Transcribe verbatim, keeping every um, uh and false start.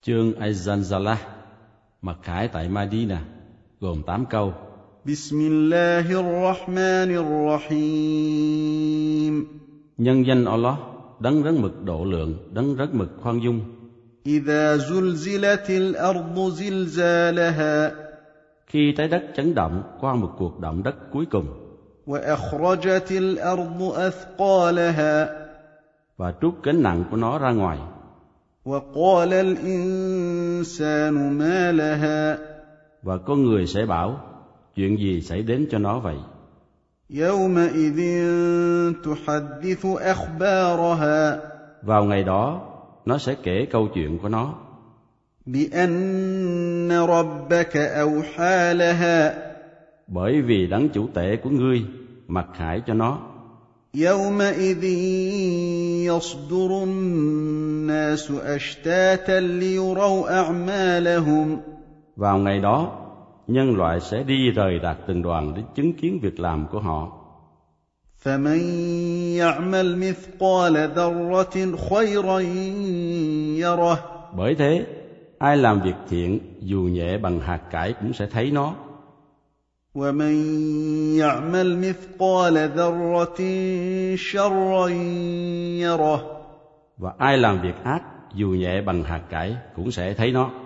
Chương Az-Zanzalah, mặc khải tại Madina, gồm tám câu. Bismillahirrahmanirrahim. Nhân danh Allah, đấng rất mực độ lượng, đấng rất mực khoan dung. إذا زلزلت الأرض زلزالها. Khi trái đất chấn động qua một cuộc động đất cuối cùng. وأخرجت الأرض أثقالها. Và trút gánh nặng của nó ra ngoài. وقال الإنسان ما لها. Và con người sẽ bảo, chuyện gì xảy đến cho nó vậy? يومئذ تحدث أخبارها. Vào ngày đó, nó sẽ kể câu chuyện của nó. بأن ربك أوحى لها. Bởi vì đấng chủ tể của ngươi mặc khải cho nó. يومئذ يصدر الناس أشتاتا ليروا أعمالهم. Vào ngày đó, nhân loại sẽ đi rời rạc từng đoàn để chứng kiến việc làm của họ. فمن يعمل مثقال ذرة خيرا يره. Bởi thế, ai làm việc thiện dù nhẹ bằng hạt cải cũng sẽ thấy nó. ومن يعمل مثقال ذرة شرا يره. Và ai làm việc ác dù nhẹ bằng hạt cải cũng sẽ thấy nó.